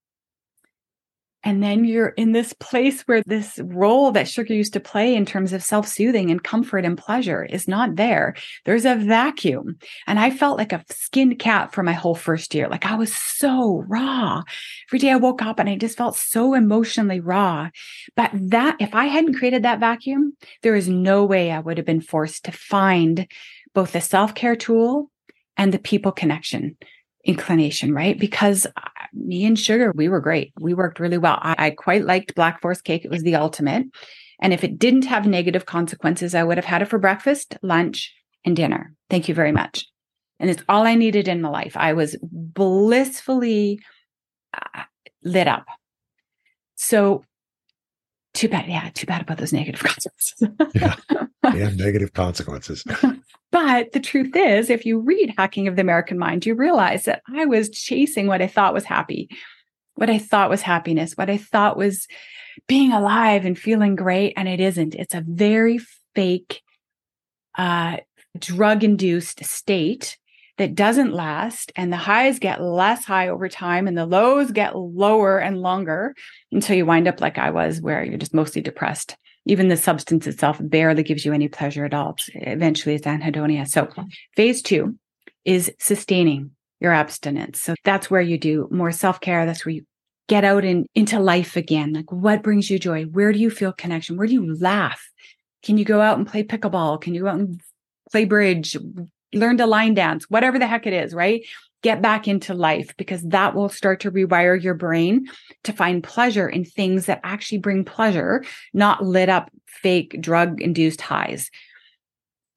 And then you're in this place where this role that sugar used to play in terms of self-soothing and comfort and pleasure is not there. There's a vacuum. And I felt like a skinned cat for my whole first year. Like I was so raw. Every day I woke up and I just felt so emotionally raw. But that, if I hadn't created that vacuum, there is no way I would have been forced to find both the self-care tool and the people connection inclination, right? Because me and sugar, we were great. We worked really well. I, I quite liked Black Forest cake. It was the ultimate. And if it didn't have negative consequences, I would have had it for breakfast, lunch, and dinner. Thank you very much. And it's all I needed in my life. I was blissfully uh, lit up. So too bad. Yeah, too bad about those negative consequences. yeah. yeah, negative consequences. But the truth is, if you read Hacking of the American Mind, you realize that I was chasing what I thought was happy, what I thought was happiness, what I thought was being alive and feeling great. And it isn't. It's a very fake, uh, drug-induced state that doesn't last. And the highs get less high over time and the lows get lower and longer until you wind up like I was, where you're just mostly depressed. Even the substance itself barely gives you any pleasure at all. Eventually, it's anhedonia. So phase two is sustaining your abstinence. So that's where you do more self-care. That's where you get out and into life again. Like, what brings you joy? Where do you feel connection? Where do you laugh? Can you go out and play pickleball? Can you go out and play bridge? Learn to line dance? Whatever the heck it is, right? Get back into life, because that will start to rewire your brain to find pleasure in things that actually bring pleasure, not lit up fake drug-induced highs.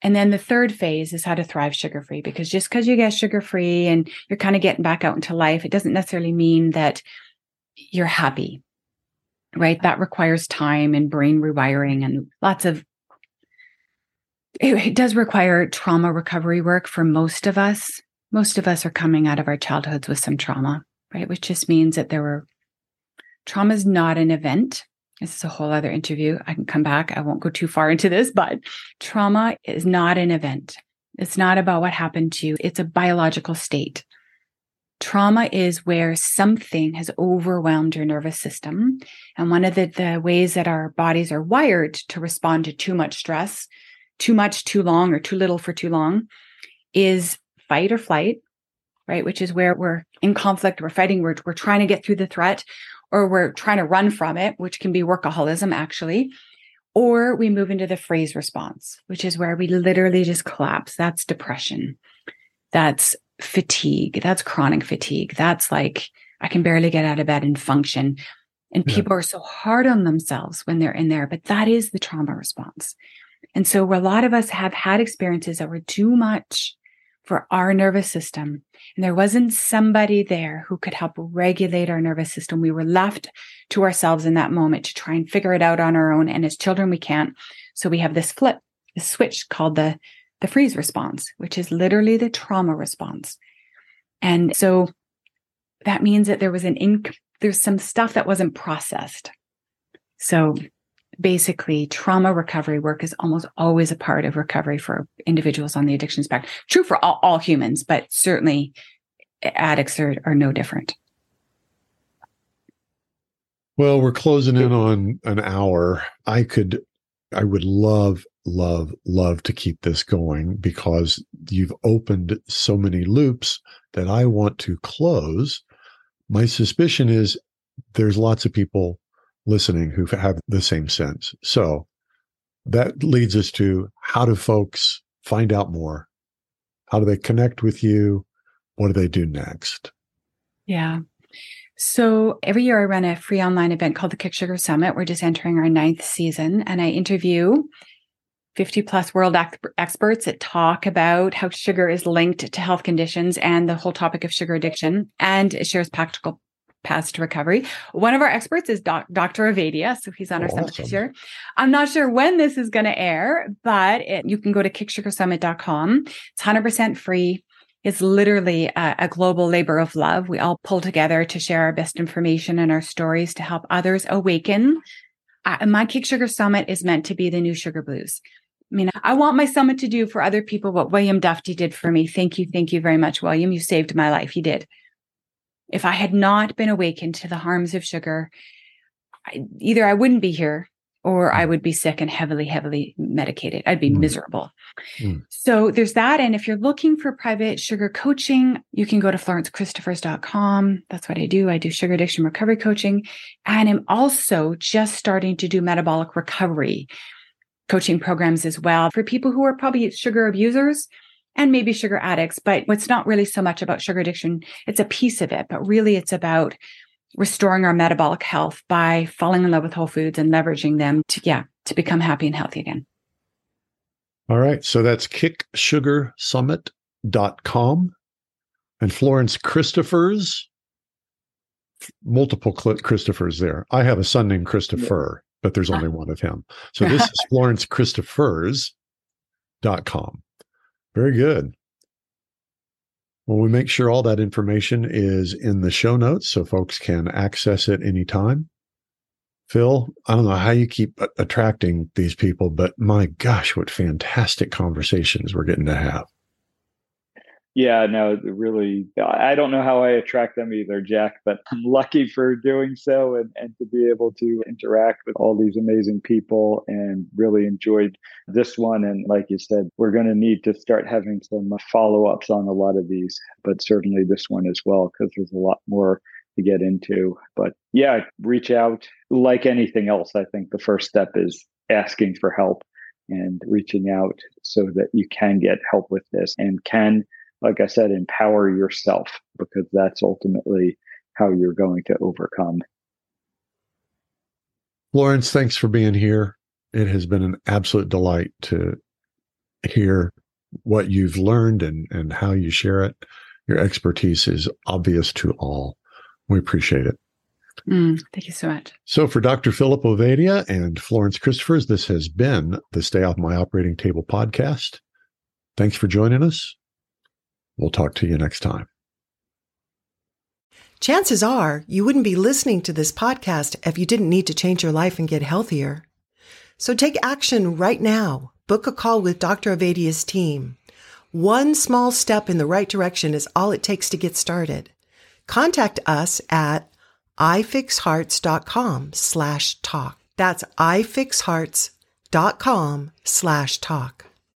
And then the third phase is how to thrive sugar-free, because just because you get sugar-free and you're kind of getting back out into life, it doesn't necessarily mean that you're happy, right? That requires time and brain rewiring and lots of, it, it does require trauma recovery work for most of us. Most of us are coming out of our childhoods with some trauma, right? Which just means that there were, trauma is not an event. This is a whole other interview. I can come back. I won't go too far into this, but trauma is not an event. It's not about what happened to you. It's a biological state. Trauma is where something has overwhelmed your nervous system. And one of the, the ways that our bodies are wired to respond to too much stress, too much, too long, or too little for too long, is fight or flight, right? Which is where we're in conflict, we're fighting, we're, we're trying to get through the threat, or we're trying to run from it, which can be workaholism, actually. Or we move into the freeze response, which is where we literally just collapse. That's depression. That's fatigue. That's chronic fatigue. That's like, I can barely get out of bed and function. And Yeah. people are so hard on themselves when they're in there, but that is the trauma response. And so a lot of us have had experiences that were too much for our nervous system. And there wasn't somebody there who could help regulate our nervous system. We were left to ourselves in that moment to try and figure it out on our own. And as children, we can't. So we have this flip, this switch called the, the freeze response, which is literally the trauma response. And so that means that there was an inc- there's some stuff that wasn't processed. So basically, trauma recovery work is almost always a part of recovery for individuals on the addiction spectrum. True for all, all humans, but certainly addicts are, are no different. Well, we're closing in on an hour. I could, I would love, love, love to keep this going because you've opened so many loops that I want to close. My suspicion is there's lots of people listening who have the same sense. So that leads us to, how do folks find out more? How do they connect with you? What do they do next? Yeah. So every year I run a free online event called the Kick Sugar Summit. We're just entering our ninth season, and I interview fifty plus world ex- experts that talk about how sugar is linked to health conditions and the whole topic of sugar addiction, and it shares practical paths to recovery. One of our experts is doc- Doctor Ovadia, so he's on our Awesome. summit this year. I'm not sure when this is going to air, but it, you can go to kick sugar summit dot com. It's one hundred percent free. It's literally a, a global labor of love. We all pull together to share our best information and our stories to help others awaken. Uh, my Kick Sugar Summit is meant to be the new Sugar Blues. I mean, I want my summit to do for other people what William Dufty did for me. Thank you. Thank you very much, William. You saved my life. You did. If I had not been awakened to the harms of sugar, I, either I wouldn't be here or I would be sick and heavily, heavily medicated. I'd be mm. miserable. Mm. So there's that. And if you're looking for private sugar coaching, you can go to florence christophers dot com. That's what I do. I do sugar addiction recovery coaching. And I'm also just starting to do metabolic recovery coaching programs as well for people who are probably sugar abusers and maybe sugar addicts. But it's not really so much about sugar addiction. It's a piece of it, but really it's about restoring our metabolic health by falling in love with whole foods and leveraging them to, yeah, to become happy and healthy again. All right. So that's kick sugar summit dot com. And Florence Christophers, multiple Christophers there. I have a son named Christopher, but there's only one of him. So this is florence christophers dot com. Very good. Well, we make sure all that information is in the show notes so folks can access it anytime. Phil, I don't know how you keep attracting these people, but my gosh, what fantastic conversations we're getting to have. Yeah, no, really, I don't know how I attract them either, Jack, but I'm lucky for doing so and, and to be able to interact with all these amazing people and really enjoyed this one. And like you said, we're going to need to start having some follow-ups on a lot of these, but certainly this one as well, because there's a lot more to get into. But yeah, reach out. Like anything else, I think the first step is asking for help and reaching out so that you can get help with this and can, like I said, empower yourself, because that's ultimately how you're going to overcome. Florence, thanks for being here. It has been an absolute delight to hear what you've learned and, and how you share it. Your expertise is obvious to all. We appreciate it. Mm, thank you so much. So for Doctor Philip Ovadia and Florence Christophers, this has been the Stay Off My Operating Table podcast. Thanks for joining us. We'll talk to you next time. Chances are you wouldn't be listening to this podcast if you didn't need to change your life and get healthier. So take action right now. Book a call with Doctor Ovadia's team. One small step in the right direction is all it takes to get started. Contact us at ifixhearts.com slash talk. That's ifixhearts.com slash talk.